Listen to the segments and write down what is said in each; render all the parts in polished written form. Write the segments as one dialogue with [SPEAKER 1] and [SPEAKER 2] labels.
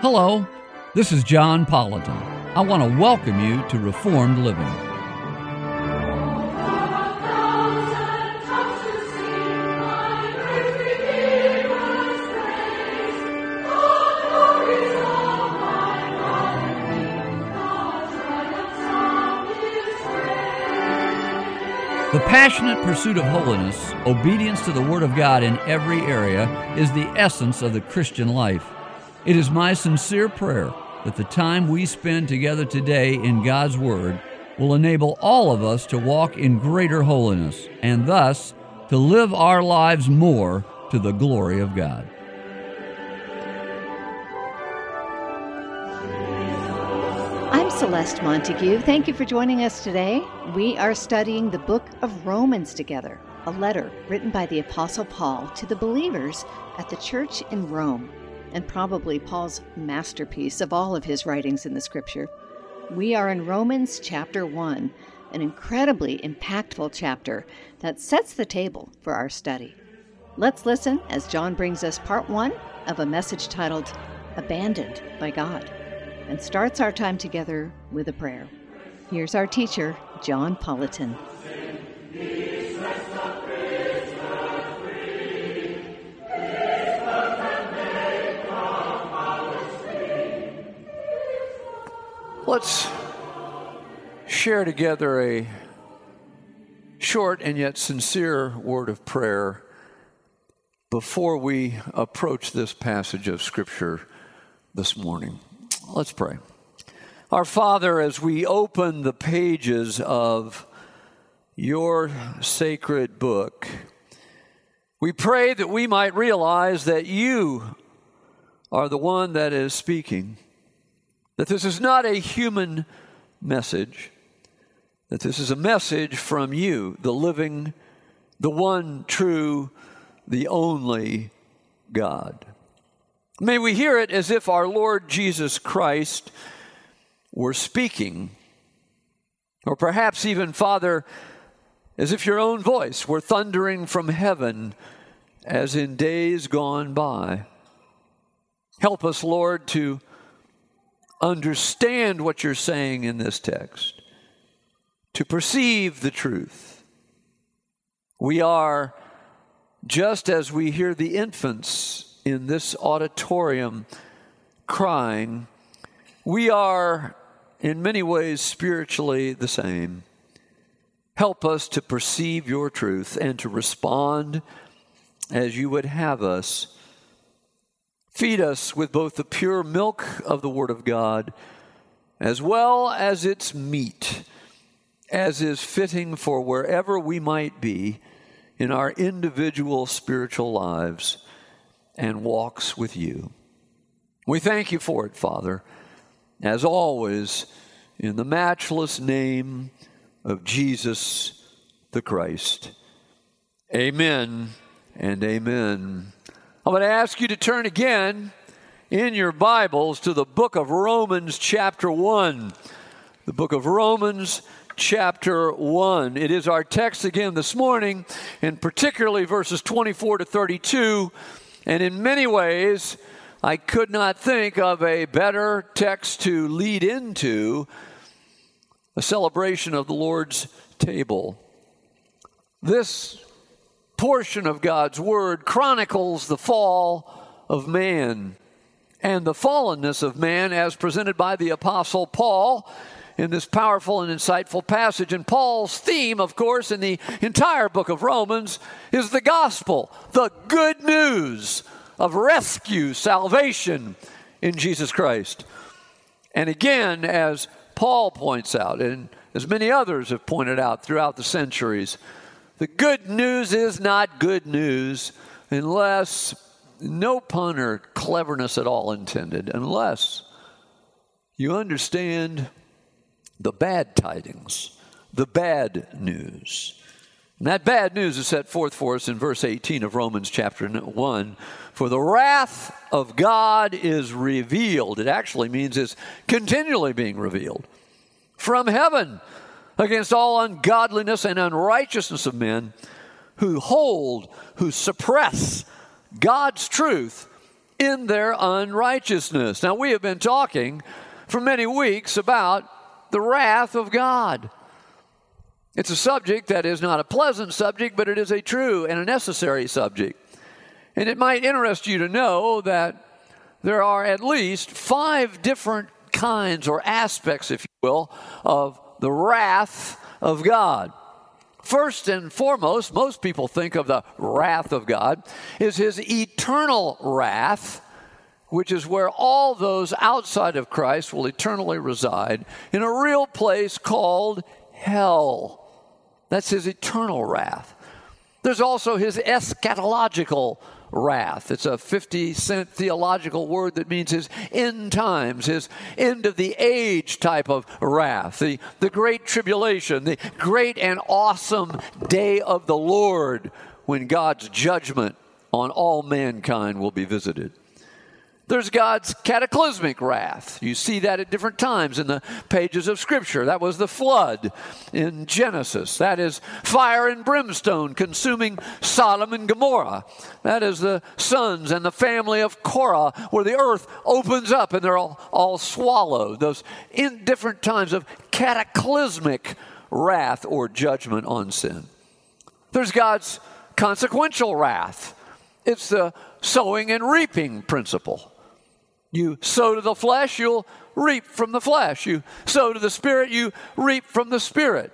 [SPEAKER 1] Hello, this is John Politan. I want to welcome you to Reformed Living. The passionate pursuit of holiness, obedience to the Word of God in every area, is the essence of the Christian life. It is my sincere prayer that the time we spend together today in God's Word will enable all of us to walk in greater holiness and thus to live our lives more to the glory of God.
[SPEAKER 2] I'm Celeste Montague. Thank you for joining us today. We are studying the book of Romans together, a letter written by the Apostle Paul to the believers at the church in Rome, and probably Paul's masterpiece of all of his writings in the Scripture. We are in Romans chapter 1, an incredibly impactful chapter that sets the table for our study. Let's listen as John brings us part 1 of a message titled, Abandoned by God, and starts our time together with a prayer. Here's our teacher, John Politan.
[SPEAKER 3] Let's share together a short and yet sincere word of prayer before we approach this passage of Scripture this morning. Let's pray. Our Father, as we open the pages of your sacred book, we pray that we might realize that you are the one that is speaking, that this is not a human message, that this is a message from you, the living, the one true, the only God. May we hear it as if our Lord Jesus Christ were speaking, or perhaps even, Father, as if your own voice were thundering from heaven as in days gone by. Help us, Lord, to understand what you're saying in this text, to perceive the truth. We are, just as we hear the infants in this auditorium crying, we are in many ways spiritually the same. Help us to perceive your truth and to respond as you would have us. Feed us with both the pure milk of the Word of God as well as its meat, as is fitting for wherever we might be in our individual spiritual lives and walks with you. We thank you for it, Father, as always, in the matchless name of Jesus the Christ. Amen and amen. I'm going to ask you to turn again in your Bibles to the book of Romans chapter 1. The book of Romans chapter 1. It is our text again this morning, and particularly verses 24 to 32. And in many ways, I could not think of a better text to lead into a celebration of the Lord's table. This portion of God's Word chronicles the fall of man and the fallenness of man as presented by the Apostle Paul in this powerful and insightful passage. And Paul's theme, of course, in the entire book of Romans is the gospel, the good news of rescue, salvation in Jesus Christ. And again, as Paul points out, and as many others have pointed out throughout the centuries, the good news is not good news unless, no pun or cleverness at all intended, unless you understand the bad tidings, the bad news. And that bad news is set forth for us in verse 18 of Romans chapter 1. For the wrath of God is revealed. It actually means it's continually being revealed from heaven against all ungodliness and unrighteousness of men who suppress God's truth in their unrighteousness. Now, we have been talking for many weeks about the wrath of God. It's a subject that is not a pleasant subject, but it is a true and a necessary subject. And it might interest you to know that there are at least 5 different kinds or aspects, if you will, of the wrath of God. First and foremost, most people think of the wrath of God is his eternal wrath, which is where all those outside of Christ will eternally reside in a real place called hell. That's his eternal wrath. There's also his eschatological wrath. It's a 50-cent theological word that means his end times, his end of the age type of wrath, the great tribulation, the great and awesome day of the Lord when God's judgment on all mankind will be visited. There's God's cataclysmic wrath. You see that at different times in the pages of Scripture. That was the flood in Genesis. That is fire and brimstone consuming Sodom and Gomorrah. That is the sons and the family of Korah, where the earth opens up and they're all swallowed. Those in different times of cataclysmic wrath or judgment on sin. There's God's consequential wrath. It's the sowing and reaping principle. You sow to the flesh, you'll reap from the flesh. You sow to the Spirit, you reap from the Spirit.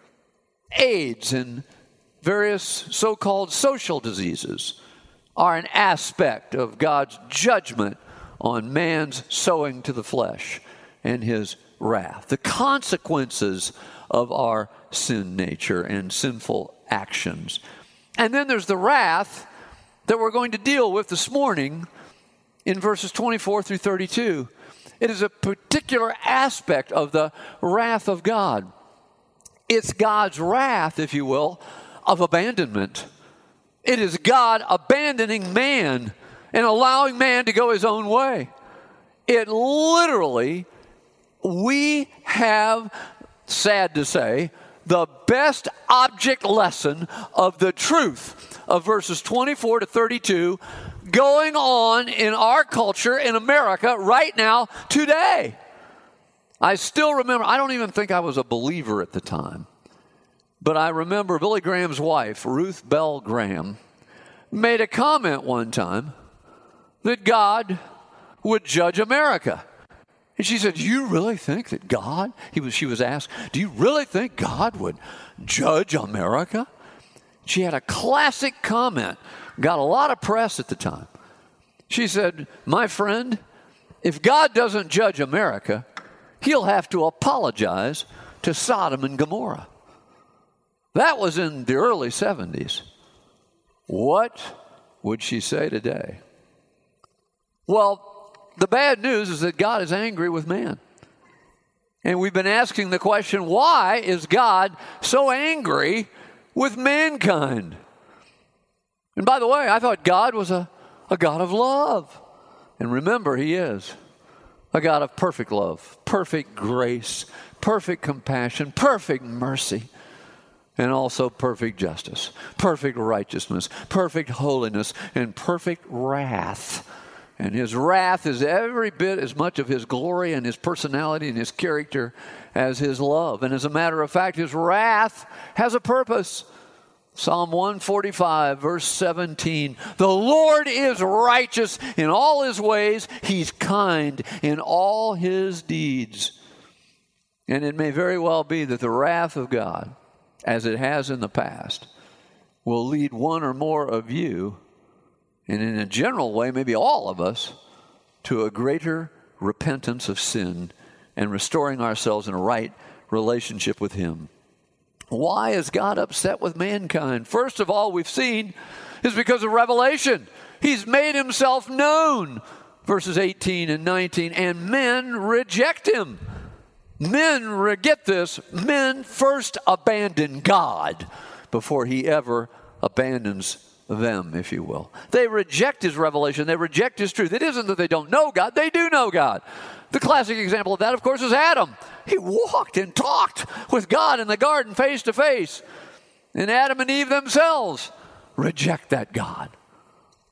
[SPEAKER 3] AIDS and various so-called social diseases are an aspect of God's judgment on man's sowing to the flesh and his wrath. The consequences of our sin nature and sinful actions. And then there's the wrath that we're going to deal with this morning in verses 24 through 32. It is a particular aspect of the wrath of God. It's God's wrath, if you will, of abandonment. It is God abandoning man and allowing man to go his own way. It literally, we have, sad to say, the best object lesson of the truth of verses 24 to 32 going on in our culture in America right now, today. I still remember, I don't even think I was a believer at the time, but I remember Billy Graham's wife, Ruth Bell Graham, made a comment one time that God would judge America. And she said, "Do you really think that God," she was asked, "do you really think God would judge America?" She had a classic comment, got a lot of press at the time. She said, "My friend, if God doesn't judge America, he'll have to apologize to Sodom and Gomorrah." That was in the early 70s. What would she say today? Well, the bad news is that God is angry with man. And we've been asking the question, why is God so angry with mankind? And by the way, I thought God was a God of love. And remember, he is a God of perfect love, perfect grace, perfect compassion, perfect mercy, and also perfect justice, perfect righteousness, perfect holiness, and perfect wrath. And his wrath is every bit as much of his glory and his personality and his character as his love. And as a matter of fact, his wrath has a purpose. Psalm 145, verse 17, "The Lord is righteous in all his ways. He's kind in all his deeds." And it may very well be that the wrath of God, as it has in the past, will lead one or more of you, and in a general way, maybe all of us, to a greater repentance of sin and restoring ourselves in a right relationship with him. Why is God upset with mankind? First of all, we've seen is because of revelation. He's made himself known, verses 18 and 19, and men reject him. Get this, men first abandon God before he ever abandons them, if you will. They reject his revelation. They reject his truth. It isn't that they don't know God. They do know God. The classic example of that, of course, is Adam. He walked and talked with God in the garden face to face. And Adam and Eve themselves reject that God.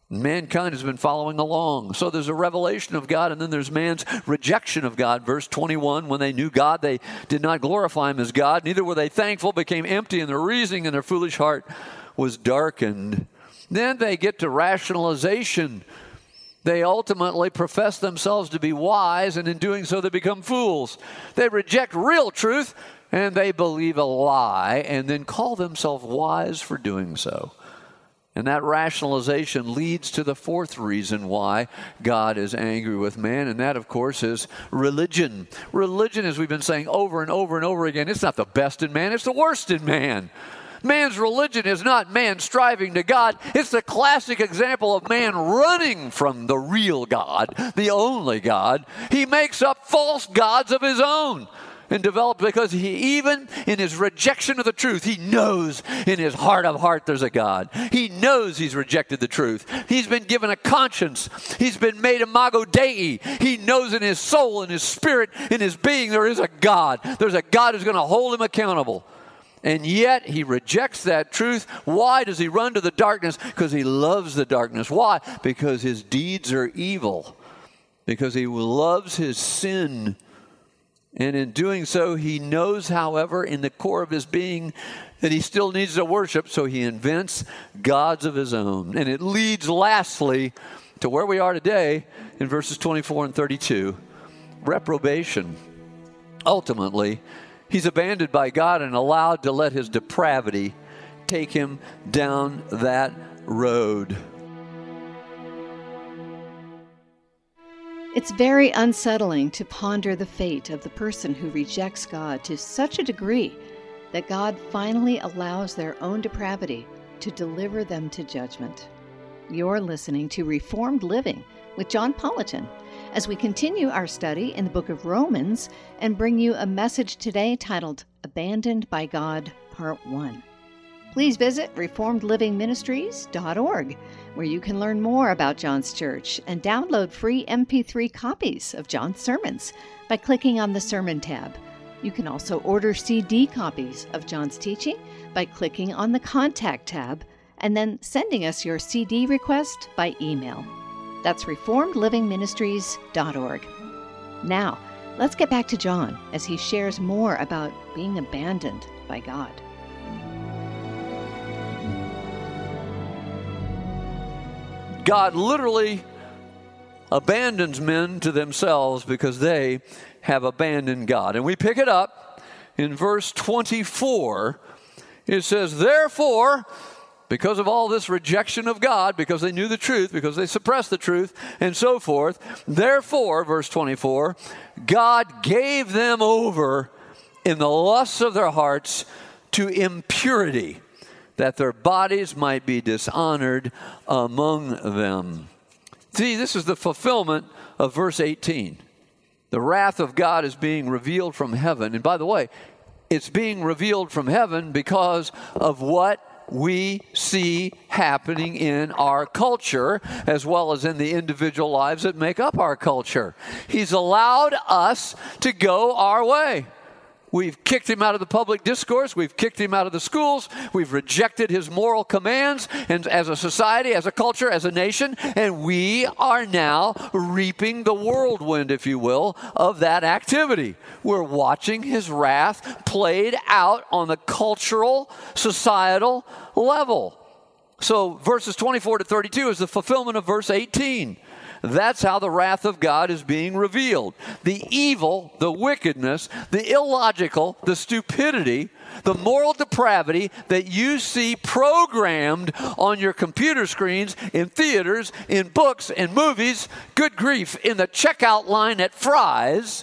[SPEAKER 3] Mankind has been following along. So there's a revelation of God, and then there's man's rejection of God. Verse 21, when they knew God, they did not glorify him as God. Neither were they thankful, became empty in their reasoning, and their foolish heart was darkened. Then they get to rationalization. They ultimately profess themselves to be wise, and in doing so they become fools. They reject real truth, and they believe a lie, and then call themselves wise for doing so. And that rationalization leads to the fourth reason why God is angry with man, and that, of course, is religion. Religion, as we've been saying over and over and over again, it's not the best in man, it's the worst in man. Man's religion is not man striving to God. It's the classic example of man running from the real God, the only God. He makes up false gods of his own. And developed because he, even in his rejection of the truth, he knows in his heart of heart there's a God. He knows he's rejected the truth. He's been given a conscience. He's been made imago Dei. He knows in his soul, in his spirit, in his being there is a God. There's a God who's going to hold him accountable. And yet he rejects that truth. Why does he run to the darkness? Because he loves the darkness. Why? Because his deeds are evil. Because he loves his sin. And in doing so, he knows, however, in the core of his being that he still needs to worship, so he invents gods of his own. And it leads, lastly, to where we are today in verses 24 and 32, reprobation. Ultimately, he's abandoned by God and allowed to let his depravity take him down that road.
[SPEAKER 2] It's very unsettling to ponder the fate of the person who rejects God to such a degree that God finally allows their own depravity to deliver them to judgment. You're listening to Reformed Living with John Politan as we continue our study in the book of Romans and bring you a message today titled Abandoned by God, Part 1. Please visit reformedlivingministries.org, where you can learn more about John's Church and download free MP3 copies of John's sermons by clicking on the Sermon tab. You can also order CD copies of John's teaching by clicking on the Contact tab and then sending us your CD request by email. That's reformedlivingministries.org. Now, let's get back to John as he shares more about being abandoned by God.
[SPEAKER 3] God literally abandons men to themselves because they have abandoned God. And we pick it up in verse 24. It says, therefore, because of all this rejection of God, because they knew the truth, because they suppressed the truth, and so forth, therefore, verse 24, God gave them over in the lusts of their hearts to impurity, that their bodies might be dishonored among them. See, this is the fulfillment of verse 18. The wrath of God is being revealed from heaven. And by the way, it's being revealed from heaven because of what we see happening in our culture, as well as in the individual lives that make up our culture. He's allowed us to go our way. We've kicked him out of the public discourse. We've kicked him out of the schools. We've rejected his moral commands, and as a society, as a culture, as a nation, and we are now reaping the whirlwind, if you will, of that activity. We're watching his wrath played out on the cultural, societal level. So verses 24 to 32 is the fulfillment of verse 18. That's how the wrath of God is being revealed. The evil, the wickedness, the illogical, the stupidity, the moral depravity that you see programmed on your computer screens, in theaters, in books, in movies, good grief, in the checkout line at Fry's,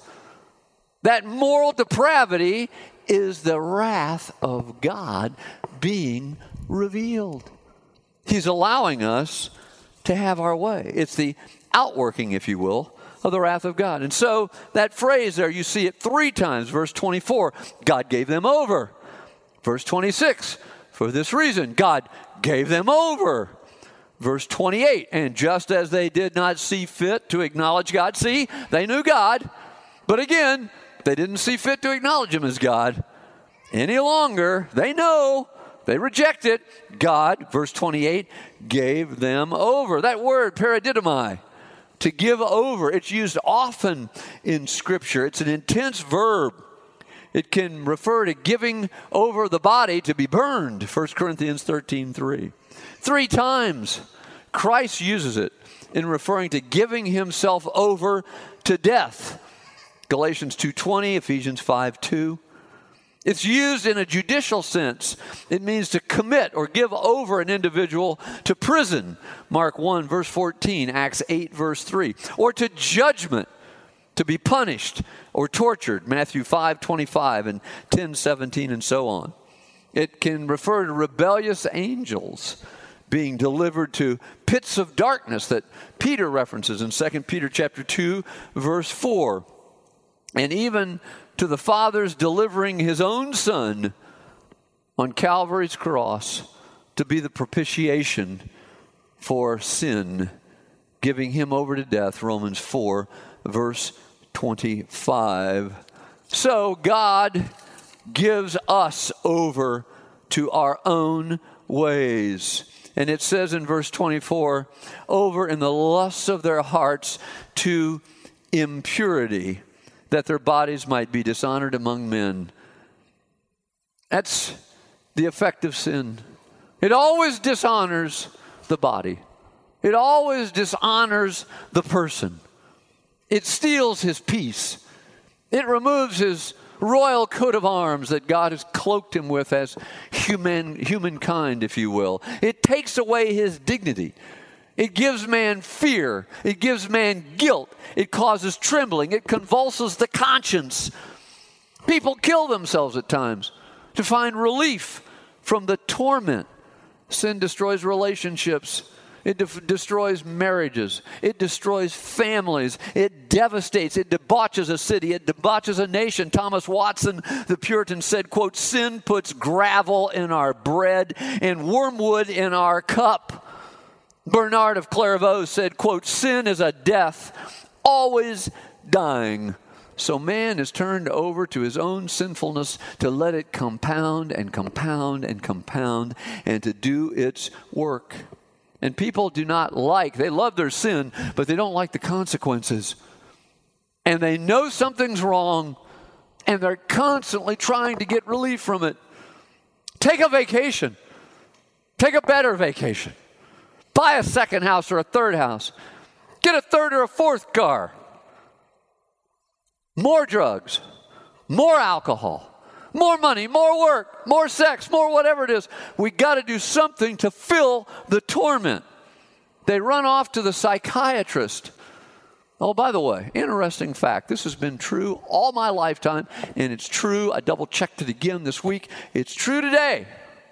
[SPEAKER 3] that moral depravity is the wrath of God being revealed. He's allowing us to have our way. It's the outworking, if you will, of the wrath of God. And so that phrase there, you see it 3 times. Verse 24, God gave them over. Verse 26, for this reason, God gave them over. Verse 28, and just as they did not see fit to acknowledge God, see, they knew God, but again, they didn't see fit to acknowledge him as God any longer. They know they rejected. God, verse 28, gave them over. That word, paradidomai, to give over, it's used often in Scripture. It's an intense verb. It can refer to giving over the body to be burned, 1 Corinthians 13:3. 3 times Christ uses it in referring to giving himself over to death. Galatians 2:20, Ephesians 5:2. It's used in a judicial sense. It means to commit or give over an individual to prison, Mark 1, verse 14, Acts 8, verse 3, or to judgment, to be punished or tortured, Matthew 5:25 and 10:17, and so on. It can refer to rebellious angels being delivered to pits of darkness that Peter references in 2 Peter chapter 2, verse 4. And even to the Father's delivering his own Son on Calvary's cross to be the propitiation for sin, giving him over to death, Romans 4, verse 25. So God gives us over to our own ways. And it says in verse 24, over in the lusts of their hearts to impurity, that their bodies might be dishonored among men. That's the effect of sin. It always dishonors the body. It always dishonors the person. It steals his peace. It removes his royal coat of arms that God has cloaked him with as humankind, if you will. It takes away his dignity. It gives man fear. It gives man guilt. It causes trembling. It convulses the conscience. People kill themselves at times to find relief from the torment. Sin destroys relationships. It destroys marriages. It destroys families. It devastates. It debauches a city. It debauches a nation. Thomas Watson, the Puritan, said, quote, sin puts gravel in our bread and wormwood in our cup. Bernard of Clairvaux said, quote, sin is a death, always dying. So man is turned over to his own sinfulness to let it compound and compound and compound and to do its work. And people do not they love their sin, but they don't like the consequences. And they know something's wrong, and they're constantly trying to get relief from it. Take a vacation. Take a better vacation. Buy a second house or a third house. Get a third or a fourth car. More drugs, more alcohol, more money, more work, more sex, more whatever it is. We got to do something to fill the torment. They run off to the psychiatrist. Oh, by the way, interesting fact. This has been true all my lifetime, and it's true. I double-checked it again this week. It's true today.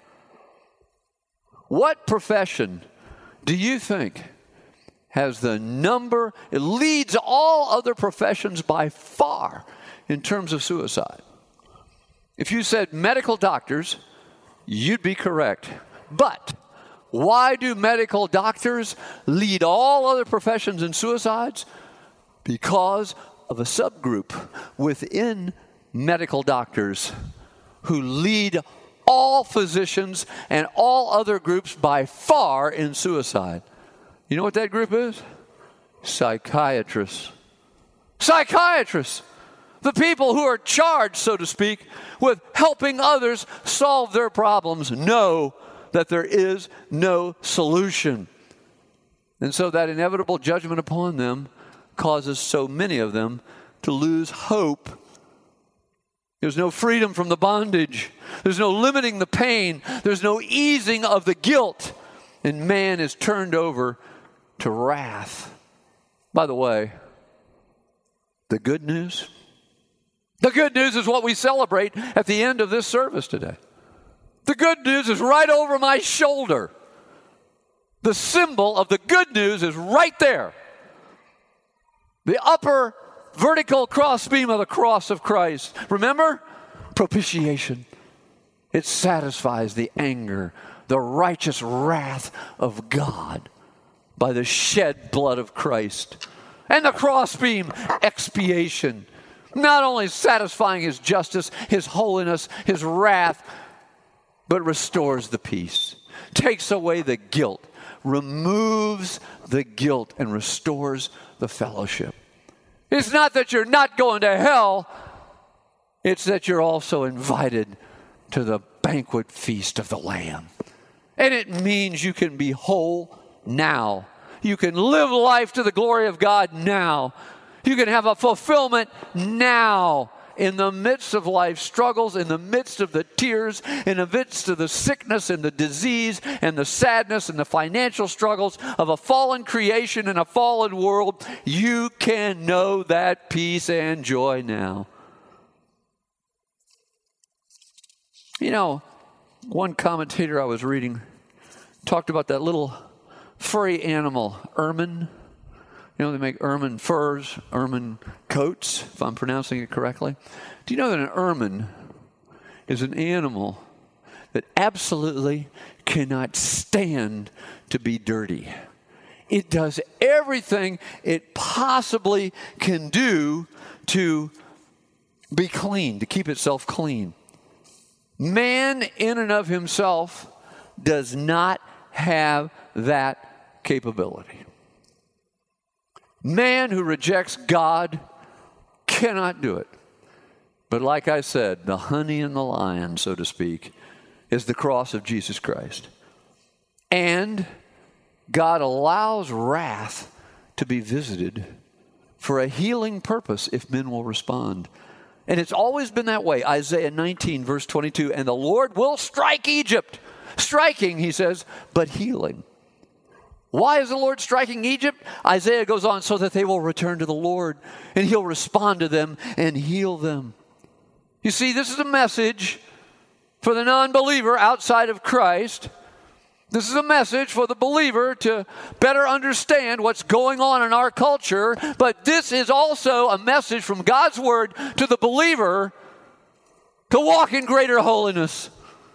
[SPEAKER 3] What profession do you think has the number, it leads all other professions by far in terms of suicide? If you said medical doctors, you'd be correct. But why do medical doctors lead all other professions in suicides? Because of a subgroup within medical doctors who lead all physicians and all other groups by far in suicide. You know what that group is? Psychiatrists. Psychiatrists. The people who are charged, so to speak, with helping others solve their problems know that there is no solution. And so that inevitable judgment upon them causes so many of them to lose hope. There's no freedom from the bondage. There's no limiting the pain. There's no easing of the guilt. And man is turned over to wrath. By the way, the good news? The good news is what we celebrate at the end of this service today. The good news is right over my shoulder. The symbol of the good news is right there. The upper vertical crossbeam of the cross of Christ. Remember? Propitiation. It satisfies the anger, the righteous wrath of God by the shed blood of Christ. And the crossbeam, expiation. Not only satisfying his justice, his holiness, his wrath, but restores the peace, takes away the guilt, removes the guilt, and restores the fellowship. It's not that you're not going to hell, it's that you're also invited to the banquet feast of the Lamb. And it means you can be whole now. You can live life to the glory of God now. You can have a fulfillment now. In the midst of life's struggles, in the midst of the tears, in the midst of the sickness and the disease and the sadness and the financial struggles of a fallen creation and a fallen world, you can know that peace and joy now. You know, one commentator I was reading talked about that little furry animal, ermine. You know, they make ermine furs, ermine coats, if I'm pronouncing it correctly. Do you know that an ermine is an animal that absolutely cannot stand to be dirty? It does everything it possibly can do to be clean, to keep itself clean. Man in and of himself does not have that capability. Man who rejects God cannot do it. But like I said, the honey and the lion, so to speak, is the cross of Jesus Christ. And God allows wrath to be visited for a healing purpose if men will respond. And it's always been that way. Isaiah 19, verse 22, and the Lord will strike Egypt. Striking, he says, but healing. Why is the Lord striking Egypt? Isaiah goes on, so that they will return to the Lord, and he'll respond to them and heal them. You see, this is a message for the non-believer outside of Christ. This is a message for the believer to better understand what's going on in our culture, but this is also a message from God's Word to the believer to walk in greater holiness,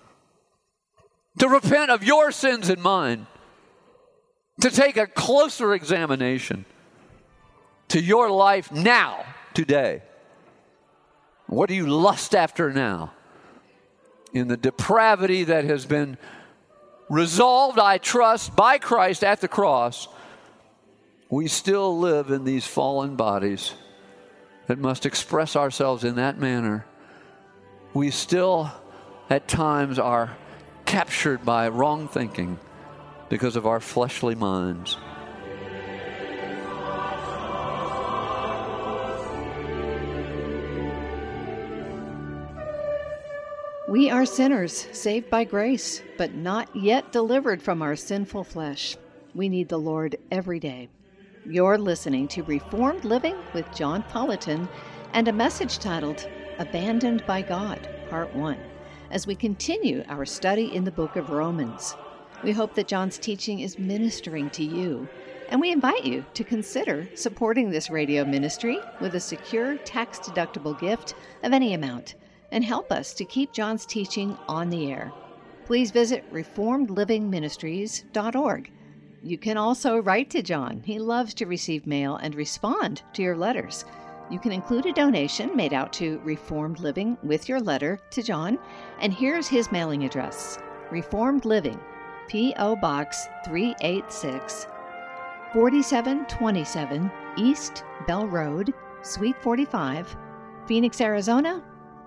[SPEAKER 3] to repent of your sins and mine, to take a closer examination to your life now, today. What do you lust after now? In the depravity that has been resolved, I trust, by Christ at the cross, we still live in these fallen bodies that must express ourselves in that manner. We still, at times, are captured by wrong thinking because of our fleshly minds.
[SPEAKER 2] We are sinners, saved by grace, but not yet delivered from our sinful flesh. We need the Lord every day. You're listening to Reformed Living with John Politan and a message titled Abandoned by God, Part 1, as we continue our study in the book of Romans. We hope that John's teaching is ministering to you, and we invite you to consider supporting this radio ministry with a secure tax-deductible gift of any amount and help us to keep John's teaching on the air. Please visit reformedlivingministries.org. You can also write to John. He loves to receive mail and respond to your letters. You can include a donation made out to Reformed Living with your letter to John, and here's his mailing address: Reformed Living, P.O. Box 386, 4727 East Bell Road, Suite 45, Phoenix, Arizona,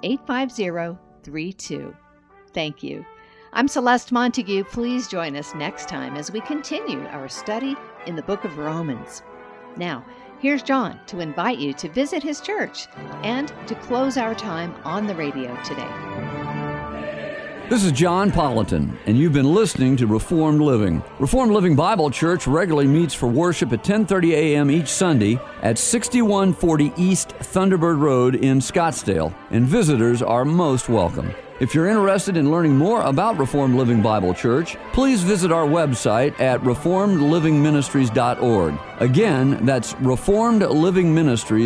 [SPEAKER 2] 85032. Thank you. I'm Celeste Montague. Please join us next time as we continue our study in the book of Romans. Now, here's John to invite you to visit his church and to close our time on the radio today.
[SPEAKER 1] This is John Politan, and you've been listening to Reformed Living. Reformed Living Bible Church regularly meets for worship at 10:30 a.m. each Sunday at 6140 East Thunderbird Road in Scottsdale, and visitors are most welcome. If you're interested in learning more about Reformed Living Bible Church, please visit our website at reformedlivingministries.org. Again, that's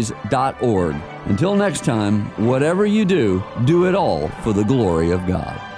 [SPEAKER 1] reformedlivingministries.org. Until next time, whatever you do, do it all for the glory of God.